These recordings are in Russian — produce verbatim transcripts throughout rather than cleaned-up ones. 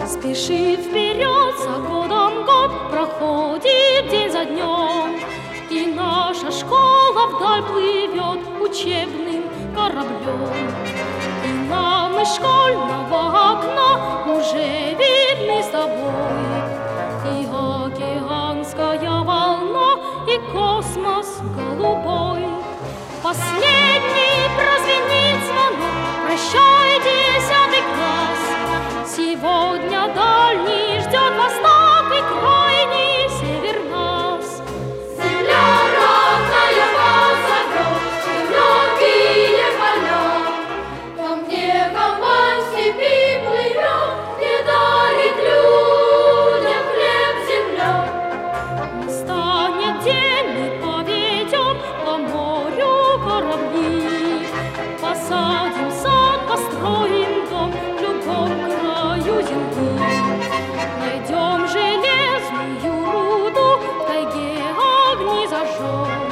Спешит вперед, за годом год проходит день за днем, и наша школа вдаль плывет учебным кораблем. И нам из школьного окна уже видны с тобой и океанская волна, и космос голубой. Последний прозвенит звонок, прощай, десятый класс. Сегодня дальний ждет восток и крайний север нас. Земля родная вас зовет, широкие поля. Там, где комбайн в степи плывет, где дарит людям хлеб земля. Настанет день, мы поведем по морю корабли, посадим сад, построим дом в любом краю земли. Найдем железную руду, в тайге огни зажжем,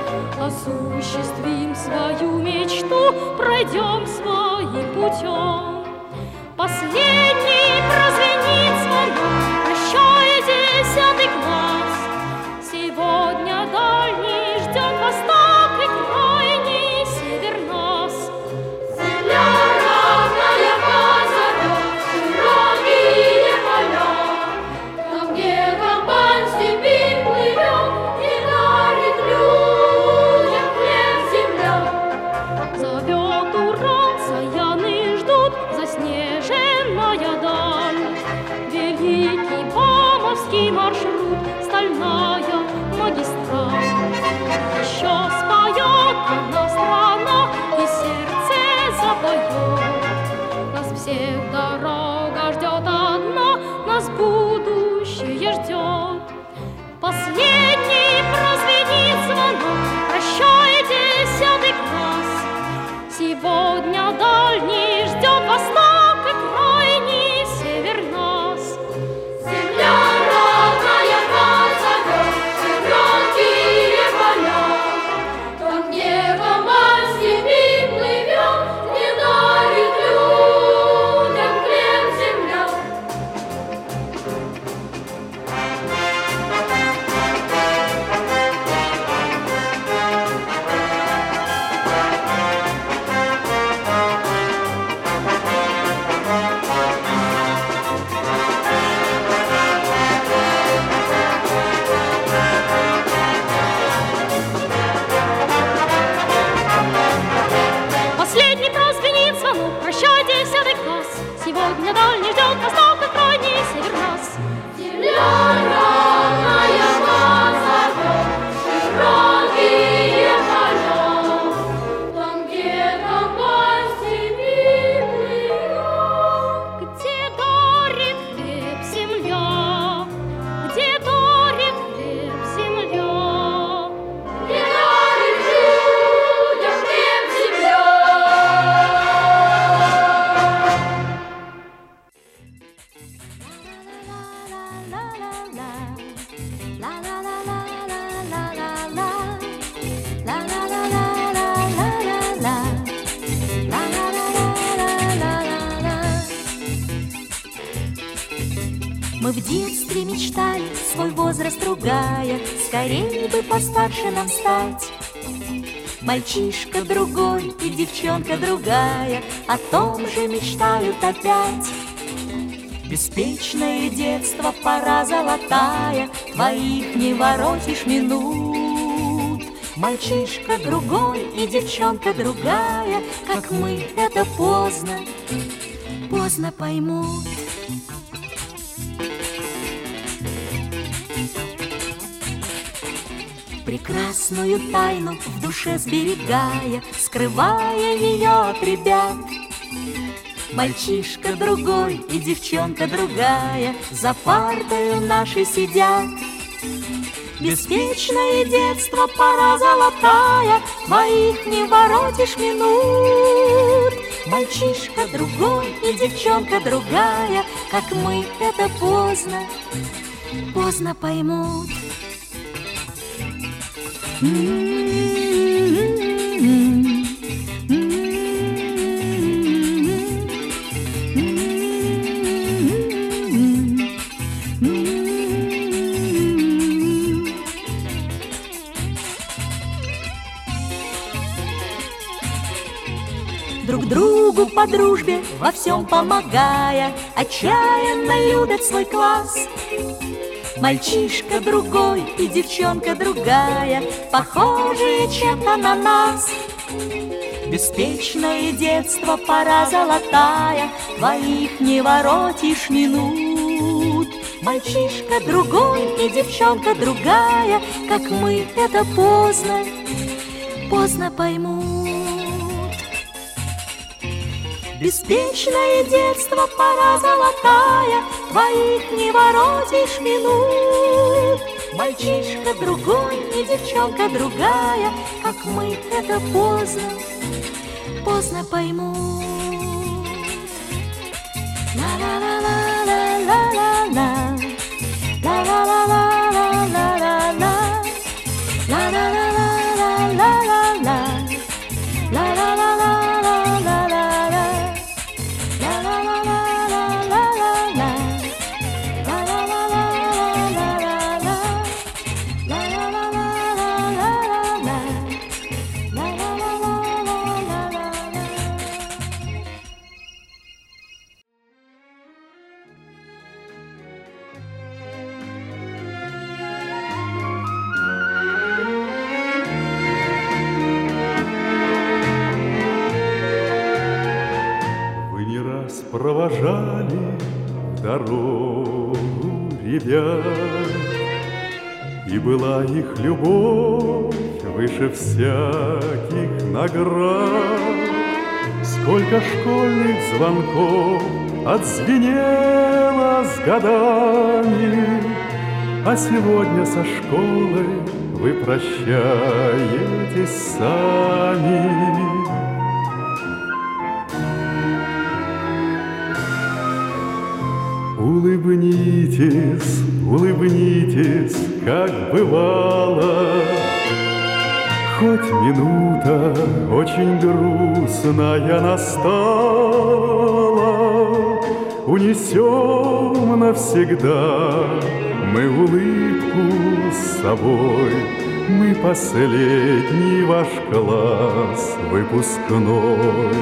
осуществим свою мечту, пройдем своим путем. Последний прозвенит звонок, прощай, десятый класс. Сегодня дальний ждет восток и крайний север нас. Земля родная вас зовет, широкие поля. Там, где комбайн в степи плывет и дарит людям хлеб земля. Зовет Урал, саяны ждут, заснеженная даль. Великий Бамовский маршрут, стальная магистраль. Еще споет одна страна, и сердце запоет. Нас всех дорога ждет одна, нас будущее ждет. Последний прозвенит звонок, прощай, десятый класс. Сегодня дальний ждет восток и крайний север нас. Земля родная вас зовет, широкие поля. Там, где комбайн в степи плывет, не дарит людям хлеб земля. Последний прозвенит звонок, прощай, десятый класс. Сегодня дальний ждет восток и крайний север нас. Земля родная вас зовет, широкие поля. Там, где комбайн в степи плывет. Где дарит хлеб земля, где дарит хлеб земля. Не дарит людям хлеб земля. Мы в детстве мечтали, свой возраст ругая, скорее бы постарше нам стать. Мальчишка другой и девчонка другая о том же мечтают опять. Беспечное детство, пора золотая, твоих не воротишь минут. Мальчишка другой и девчонка другая, как мы, это поздно, поздно поймут. Прекрасную тайну в душе сберегая, скрывая ее от ребят. Мальчишка другой и девчонка другая за партою нашей сидят. Беспечное детство, пора золотая, твоих не воротишь минут. Мальчишка другой и девчонка другая, как мы, это поздно, поздно поймут. друг другу по дружбе во всем помогая, отчаянно любят свой класс. Мальчишка другой и девчонка другая, похожие чем-то на нас. Беспечное детство, пора золотая, твоих не воротишь минут. Мальчишка другой и девчонка другая, как мы, это поздно, поздно поймут. Беспечное детство, пора золотая, твоих не воротишь минут. Мальчишка другой и девчонка другая, как мы, это поздно, поздно поймут. Ла-ла-ла-ла-ла-ла-ла-ла, ла-ла-ла-ла-ла-ла-ла-ла, ла-ла-ла-ла-ла-ла-ла, ла-ла-ла-ла-ла-ла-ла, провожали дорогу ребят, и была их любовь выше всяких наград. Сколько школьных звонков отзвенело с годами, а сегодня со школой вы прощаетесь сами. Улыбнитесь, улыбнитесь, как бывало, хоть минута очень грустная настала. Унесем навсегда мы улыбку с собой, мы последний ваш класс выпускной.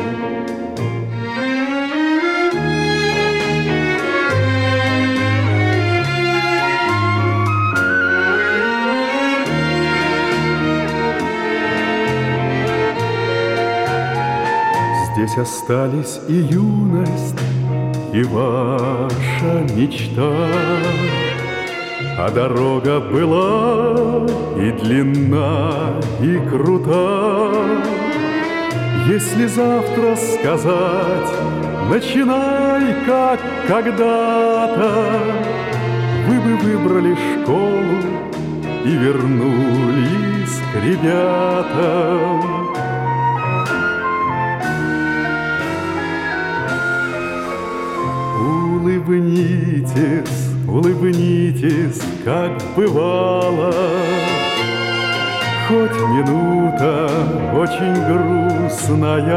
Здесь остались и юность, и ваша мечта, а дорога была и длинна, и крута. Если завтра сказать, начинай как когда-то, вы бы выбрали школу и вернулись к ребятам. Улыбнитесь, улыбнитесь, как бывало, хоть минута очень грустная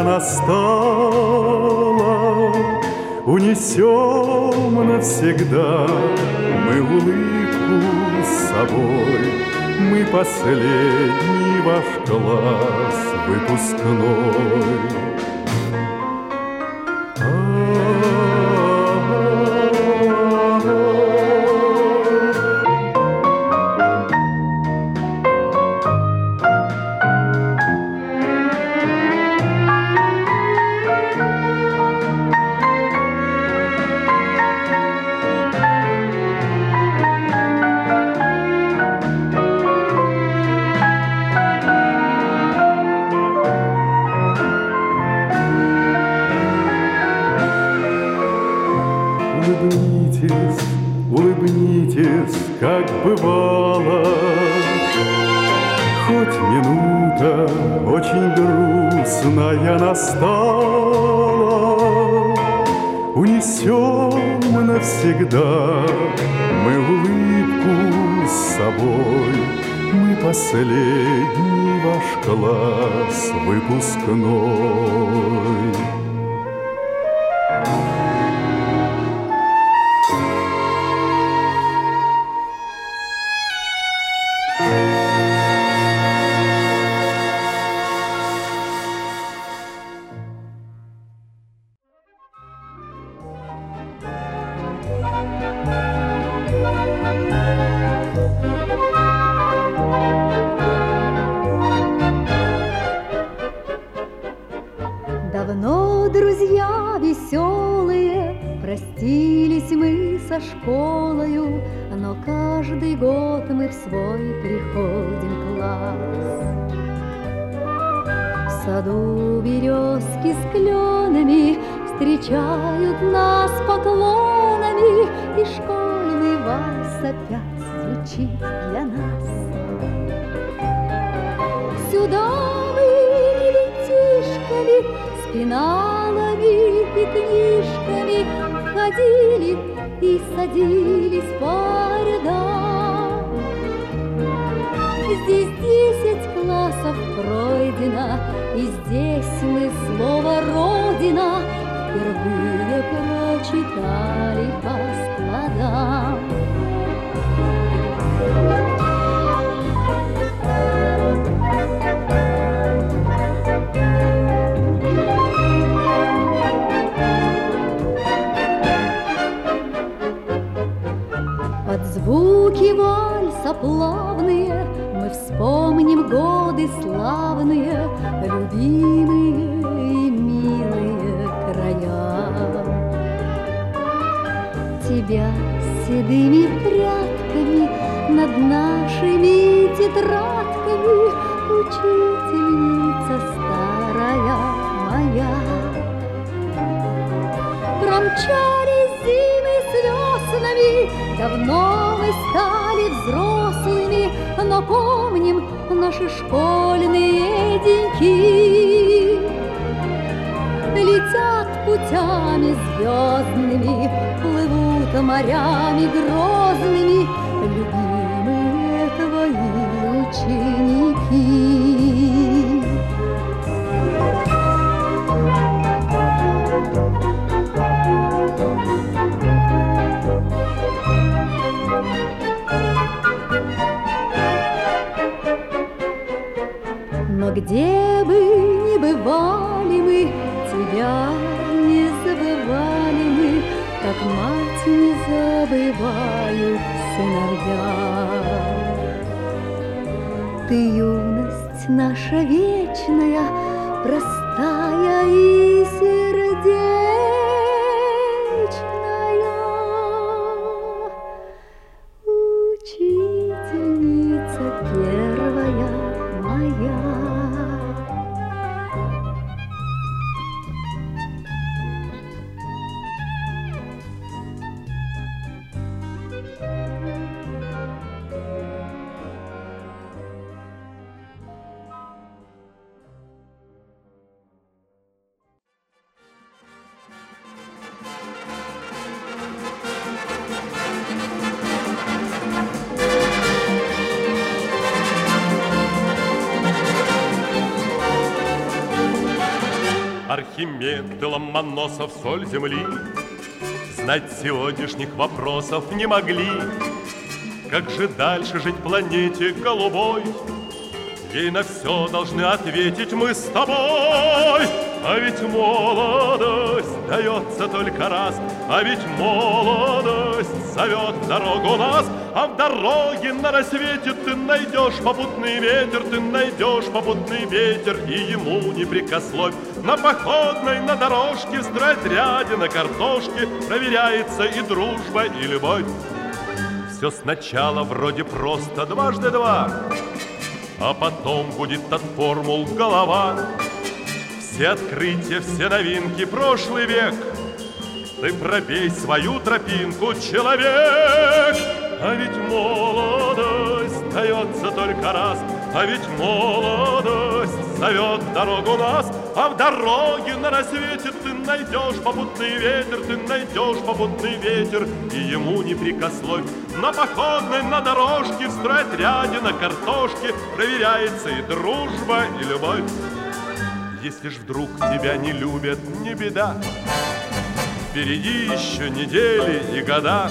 настала. Унесем навсегда мы улыбку с собой, мы последний ваш класс выпускной. Улыбнитесь, улыбнитесь, как бывало, хоть минута очень грустная настала. Унесем навсегда мы улыбку с собой, мы последний ваш класс выпускной. со школою, но каждый год мы в свой приходим класс. В саду березки с кленами встречают нас поклонами, и школьный вальс опять звучит для нас. Сюда мы ребятишками с пеналами и книжками ходили и садились по рядам. Здесь десять классов пройдено, и здесь мы слово «Родина» впервые прочитали по складам. Под звуки вальса плавные мы вспомним годы славные, любимые и милые края. Тебя с седыми прядками над нашими тетрадками, учительница старая моя. Промчались зимы с веснами, давно мы стали взрослыми, но помним наши школьные деньки. Летят путями звездными, плывут морями грозными любимые твои ученики. Но где бы ни бывали мы, тебя не забывали мы, как мать не забывают сыновья. Ты юность наша вечная, простая и сердечная, учительница первая моя. Архимед и Ломоносов, соль земли, знать сегодняшних вопросов не могли. Как же дальше жить планете голубой? Ей на все должны ответить мы с тобой. А ведь молодость дается только раз, а ведь молодость зовет в дорогу нас. А в дороге на рассвете ты найдешь попутный ветер, ты найдешь попутный ветер, и ему не прикословь. На походной, на дорожке, в стройотряде, на картошке проверяется и дружба, и любовь. Все сначала вроде просто дважды два, а потом будет от формул голова. Все открытия, все новинки, прошлый век, ты пробей свою тропинку, человек. А ведь молодость дается только раз, а ведь молодость зовет в дорогу нас. А в дороге на рассвете ты найдешь попутный ветер, ты найдешь попутный ветер, и ему не прикословь. На походной, на дорожке, в стройотряде, на картошке проверяется и дружба, и любовь. Если ж вдруг тебя не любят, не беда, впереди еще недели и года.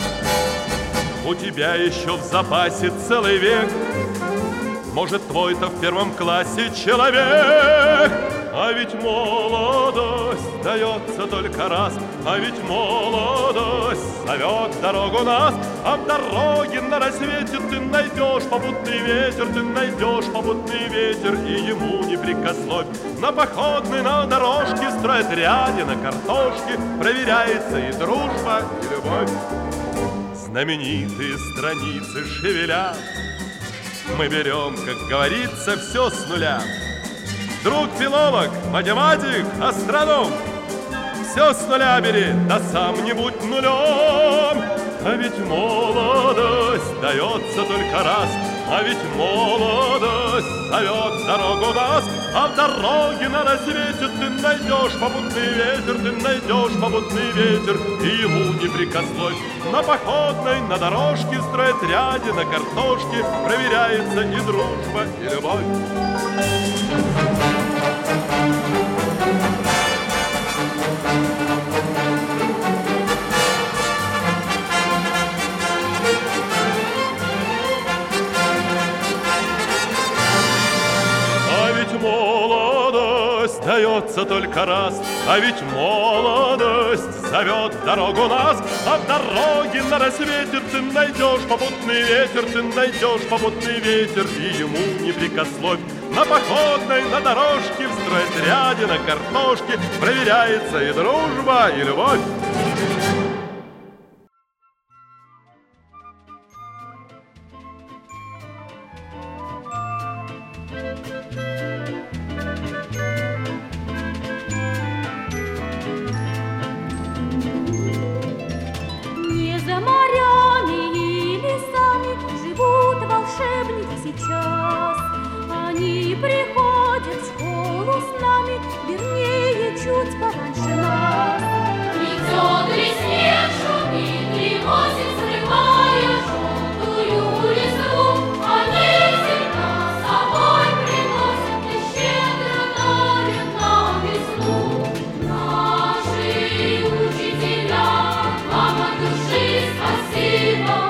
У тебя еще в запасе целый век, может, твой-то в первом классе человек. А ведь молодость дается только раз, а ведь молодость зовет в дорогу нас. А в дороге на рассвете ты найдешь попутный ветер, ты найдешь попутный ветер, и ему не прикословь. На походной, на дорожке, стройотряде, на картошке проверяется и дружба, и любовь. знаменитые страницы шевеля. Мы берем, как говорится, все с нуля. Друг филолог, математик, астроном, все с нуля бери, да сам не будь нулем. А ведь молодость дается только раз, а ведь молодость зовет дорогу нас. А в дороге на рассвете ты найдешь попутный ветер, ты найдешь попутный ветер, и ему не прикословь. На походной, на дорожке, строят ряде, на картошке проверяется и дружба, и любовь. Молодость дается только раз, а ведь молодость зовет дорогу нас. А в дороге на рассвете ты найдешь попутный ветер, ты найдешь попутный ветер, и ему не прикословь. На походной, на дорожке, в стройотряде, на картошке проверяется и дружба, и любовь. Сейчас они приходят в школу с нами, вернее, чуть пораньше нас. Идет ли снег, шумит ли осень, срывая желтую листву, они всегда с собой приносят и щедро дарят нам весну. Наши учителя, вам от души спасибо.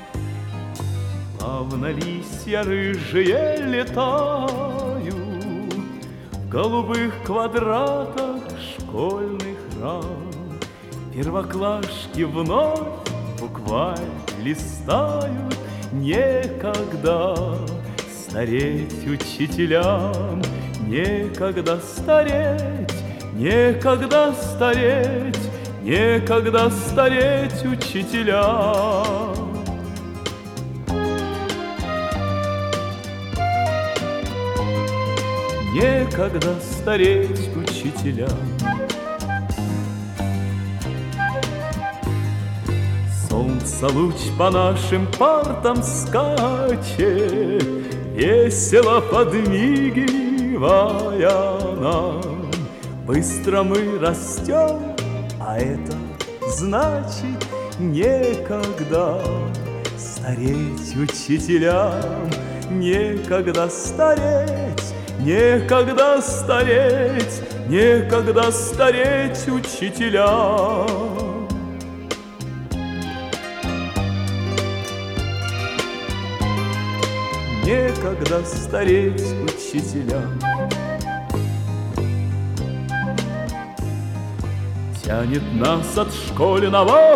Плавно листья рыжие летают, В голубых квадратах школьных рам первоклашки вновь букварь листают. Некогда стареть учителям, некогда стареть, некогда стареть, некогда стареть учителям. Некогда стареть учителям. Солнце луч по нашим партам скачет, весело подмигивая нам. Быстро мы растем, а это значит некогда стареть учителям, некогда стареть, некогда стареть, некогда стареть учителям. Некогда стареть учителям. Тянет нас от школьного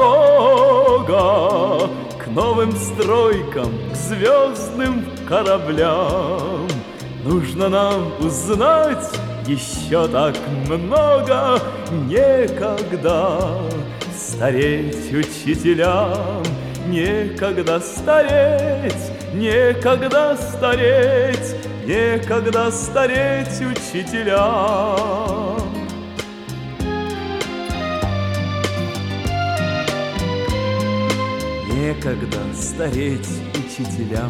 порога к новым стройкам, к звездным кораблям. Нужно нам узнать еще так много. Некогда стареть учителям, некогда стареть, некогда стареть, некогда стареть учителям. Некогда стареть учителям.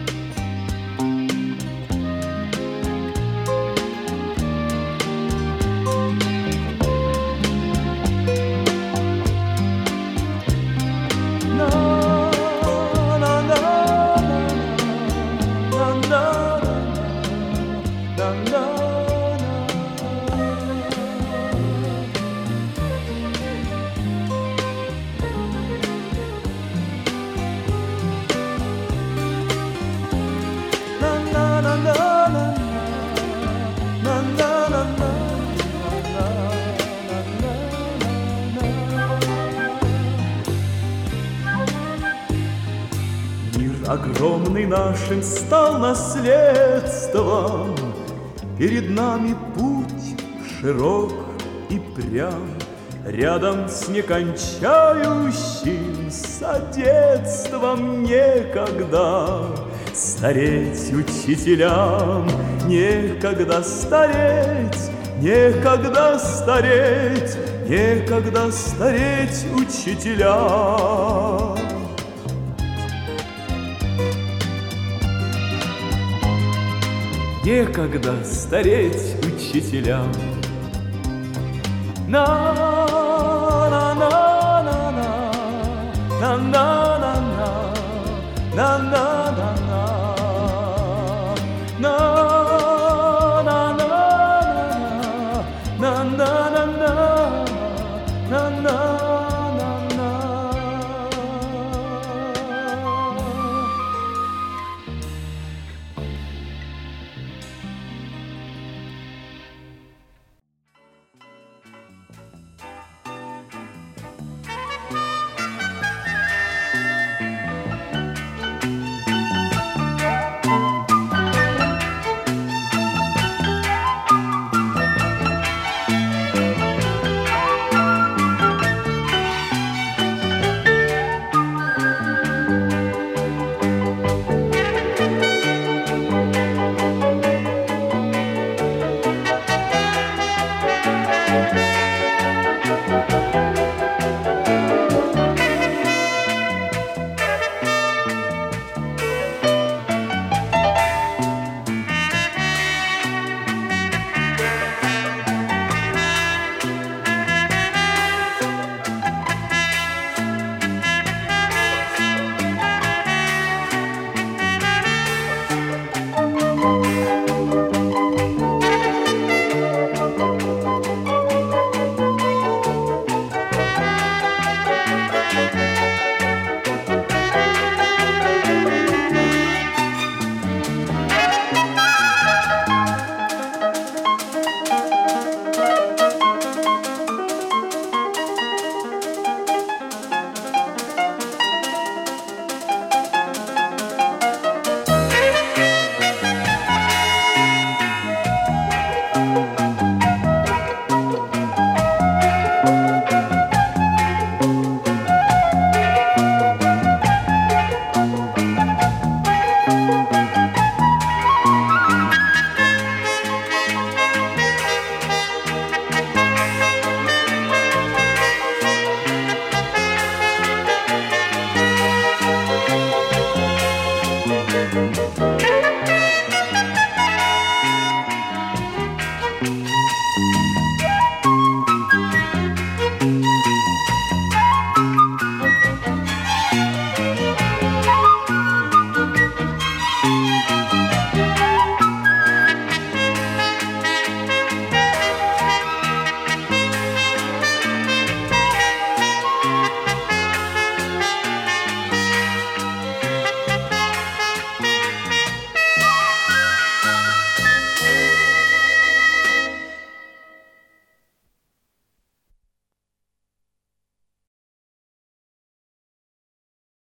Огромный нашим стал наследством, перед нами путь широк и прям, рядом с некончающимся детством. Некогда стареть учителям, некогда стареть, некогда стареть, некогда стареть учителям. Некогда стареть учителям. На